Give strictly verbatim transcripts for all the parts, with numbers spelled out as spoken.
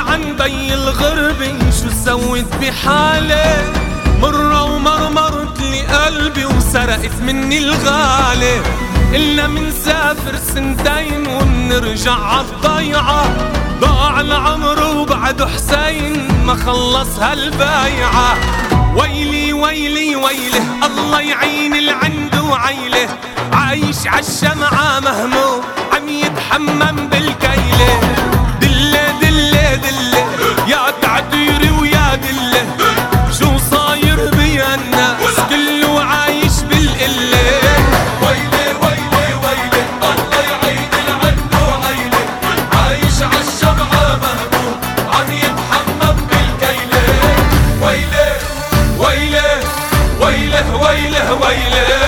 عن بي الغربة شو سويت بحالي؟ مرة ومرمرت لي قلبي وسرقت مني الغالي. إلا منسافر سنتين ومنرجع عالضيعة، ضاع العمر وبعده حسين ما خلص هالبايعة. ويلي ويلي ويله الله يعين العنده عيله، عايش عالشمعة مهموم عم يتحمم بالكيلة. دلة دلة دلة يا تعتيري ويا دلة، شو صاير بيا الناس كله عايش بالقلة. ويلي ويلي ويلي الله يعين العنده عيله، عايش عالشمعة مهموم عم يتحمم بالكيلة. ويلي ويله ويله ويله ويله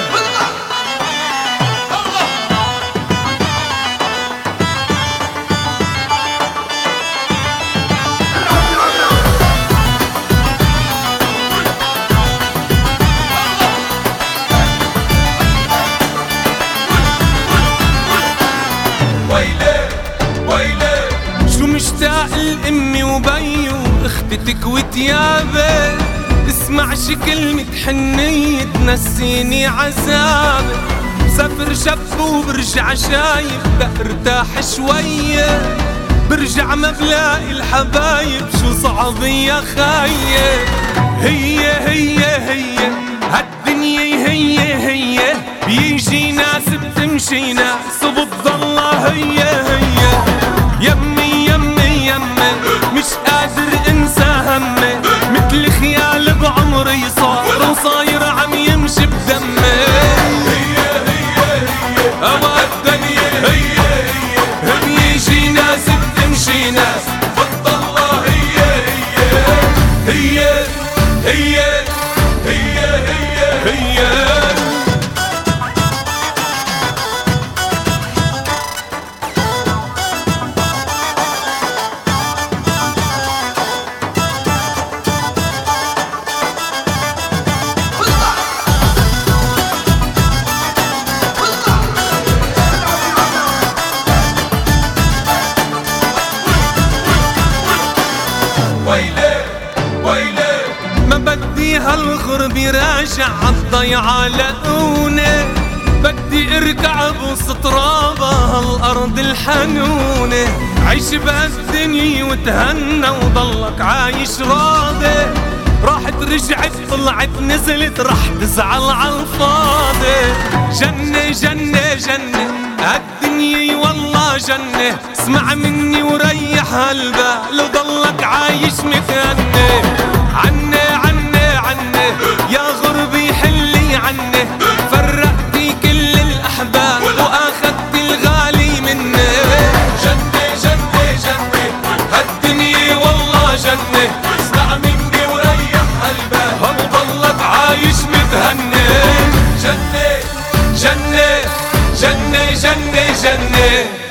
ويلي ويلي. شو مشتاق لأمي وبي واختتك وتيابي، اسمع شي كلمة حنية تنسيني عذابي. بسافر شب وبرجع شايف بدي ارتاح شوية، برجع ما بلاقي الحبايب شو صعب يا خاية. هي هي هي هالدنيا هي هي، بيجي ناس بتمشي ناس وبتضلها هي هي. يمي يمي يمي مش قادر انسى همي، مثل خيال بعمري صار وصاير عم يمشي بدمي. هي هي هي هوا الدنيا هي هي، بيجي ناس بتمشي ناس بتضلها هي هي هي هي هي هي هي. ويلي ويلي. ما بدي هالغربة راجع عالضيعة لقوني، بدي ارجع بوسط ترابها هالارض الحنونة. عيش بهالدنيا وتهنى وضلك عايش راضي، راحت رجعت طلعت نزلت رح تزعل عالفاضي. جنة جنة جنة هالدنيا والله جنة، اسمع مني وريح هالبال وضلك عايش متهني. عني عني عني يا غربي حلي عني، فرقتي كل الأحباب وأخذت الغالي مني. جنة جنة جنة هالدنيا والله جنة، اسمع مني وريح قلبك وضلك عايش متهني. جنة جنة جنة جنة جنة